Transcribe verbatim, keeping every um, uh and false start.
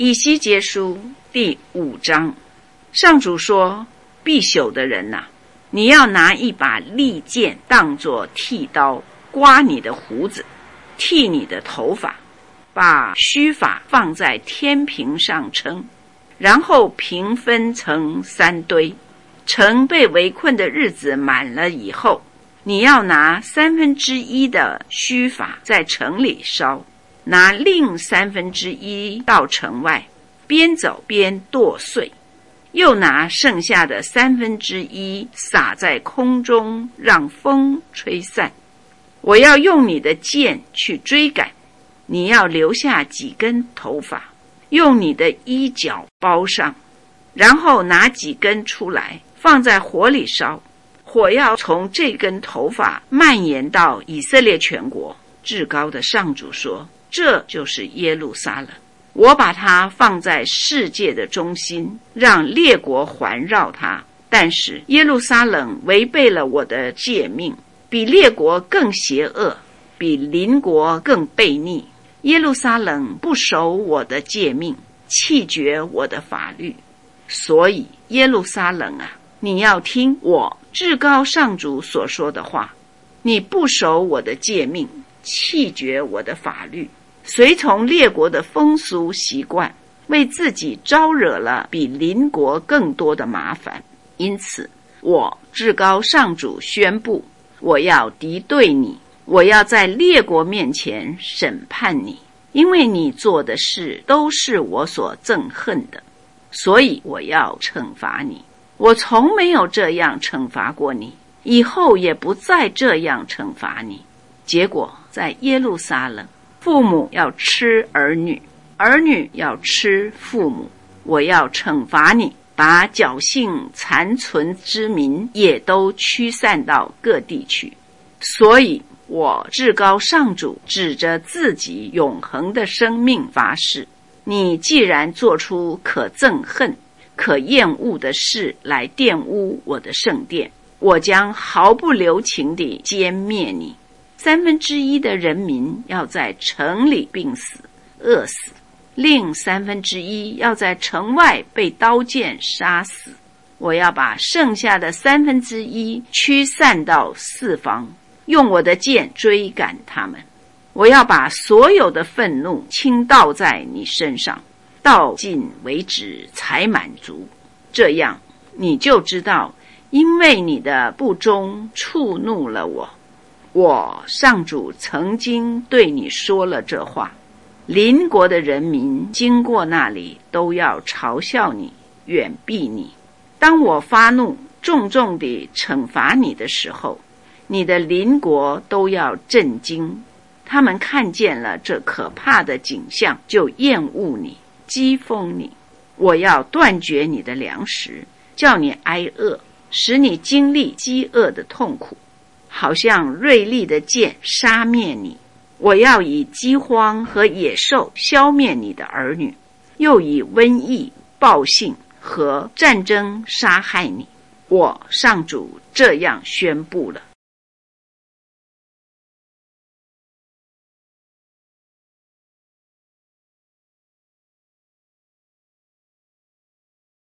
以西结书第五章，上主说：必朽的人啊，你要拿一把利剑当作剃刀，刮你的胡子，剃你的头发，把须发放在天平上称，然后平分成三堆。城被围困的日子满了以后，你要拿三分之一的须发在城里烧，拿另三分之一到城外，边走边剁碎，又拿剩下的三分之一撒在空中，让风吹散。我要用你的剑去追赶，你要留下几根头发，用你的衣角包上，然后拿几根出来放在火里烧，火要从这根头发蔓延到以色列全国。至高的上主说：这就是耶路撒冷，我把它放在世界的中心，让列国环绕它。但是耶路撒冷违背了我的诫命，比列国更邪恶，比邻国更悖逆。耶路撒冷不守我的诫命，弃绝我的法律。所以耶路撒冷啊，你要听我至高上主所说的话，你不守我的诫命，弃绝我的法律，随从列国的风俗习惯，为自己招惹了比邻国更多的麻烦。因此我至高上主宣布，我要敌对你，我要在列国面前审判你，因为你做的事都是我所憎恨的，所以我要惩罚你。我从没有这样惩罚过你，以后也不再这样惩罚你。结果在耶路撒冷，父母要吃儿女，儿女要吃父母。我要惩罚你，把侥幸残存之民也都驱散到各地去。所以我至高上主指着自己永恒的生命发誓，你既然做出可憎恨可厌恶的事来玷污我的圣殿，我将毫不留情地歼灭你。三分之一的人民要在城里病死饿死，另三分之一要在城外被刀剑杀死。我要把剩下的三分之一驱散到四方，用我的剑追赶他们。我要把所有的愤怒倾倒在你身上，到尽为止才满足。这样你就知道，因为你的不忠触怒了我。我上主曾经对你说了这话，邻国的人民经过那里都要嘲笑你，远避你。当我发怒重重地惩罚你的时候，你的邻国都要震惊，他们看见了这可怕的景象，就厌恶你，讥讽你。我要断绝你的粮食，叫你挨饿，使你经历饥饿的痛苦，好像锐利的剑杀灭你。我要以饥荒和野兽消灭你的儿女，又以瘟疫、暴信和战争杀害你。我上主这样宣布了。